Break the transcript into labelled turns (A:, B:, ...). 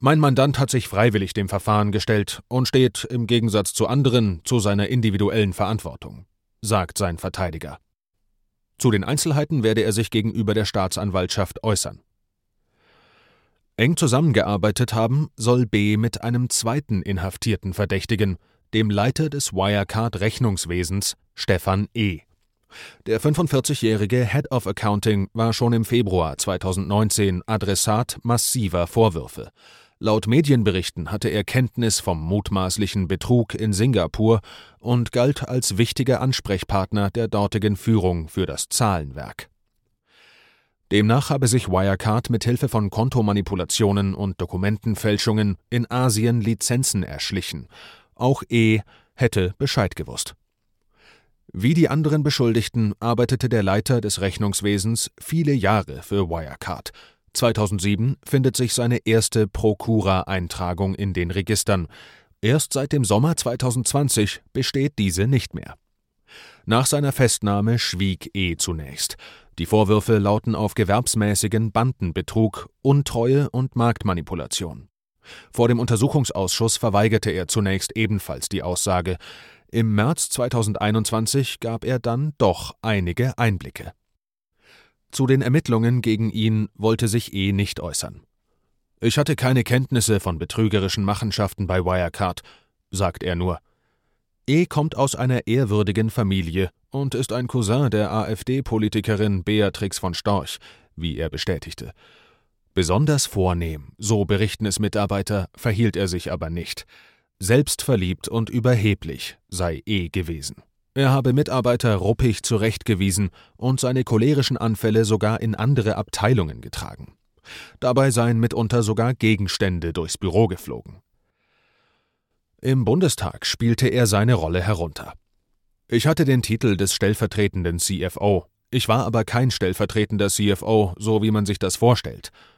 A: Mein Mandant hat sich freiwillig dem Verfahren gestellt und steht, im Gegensatz zu anderen, zu seiner individuellen Verantwortung, sagt sein Verteidiger. Zu den Einzelheiten werde er sich gegenüber der Staatsanwaltschaft äußern. Eng zusammengearbeitet haben soll B. mit einem zweiten inhaftierten Verdächtigen, dem Leiter des Wirecard-Rechnungswesens, Stefan E. Der 45-jährige Head of Accounting war schon im Februar 2019 Adressat massiver Vorwürfe. Laut Medienberichten hatte er Kenntnis vom mutmaßlichen Betrug in Singapur und galt als wichtiger Ansprechpartner der dortigen Führung für das Zahlenwerk. Demnach habe sich Wirecard mit Hilfe von Kontomanipulationen und Dokumentenfälschungen in Asien Lizenzen erschlichen. Auch E. hätte Bescheid gewusst. Wie die anderen Beschuldigten arbeitete der Leiter des Rechnungswesens viele Jahre für Wirecard. 2007 findet sich seine erste Prokura-Eintragung in den Registern. Erst seit dem Sommer 2020 besteht diese nicht mehr. Nach seiner Festnahme schwieg E. zunächst. Die Vorwürfe lauten auf gewerbsmäßigen Bandenbetrug, Untreue und Marktmanipulation. Vor dem Untersuchungsausschuss verweigerte er zunächst ebenfalls die Aussage. Im März 2021 gab er dann doch einige Einblicke. Zu den Ermittlungen gegen ihn wollte sich E. nicht äußern. »Ich hatte keine Kenntnisse von betrügerischen Machenschaften bei Wirecard«, sagt er nur. E. kommt aus einer ehrwürdigen Familie und ist ein Cousin der AfD-Politikerin Beatrix von Storch, wie er bestätigte. Besonders vornehm, so berichten es Mitarbeiter, verhielt er sich aber nicht. Selbstverliebt und überheblich sei E. gewesen. Er habe Mitarbeiter ruppig zurechtgewiesen und seine cholerischen Anfälle sogar in andere Abteilungen getragen. Dabei seien mitunter sogar Gegenstände durchs Büro geflogen. Im Bundestag spielte er seine Rolle herunter. »Ich hatte den Titel des stellvertretenden CFO. Ich war aber kein stellvertretender CFO, so wie man sich das vorstellt.